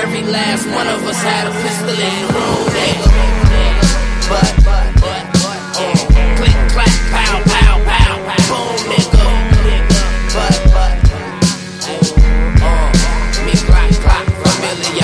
every last one of us had a pistol in the room, nigga. But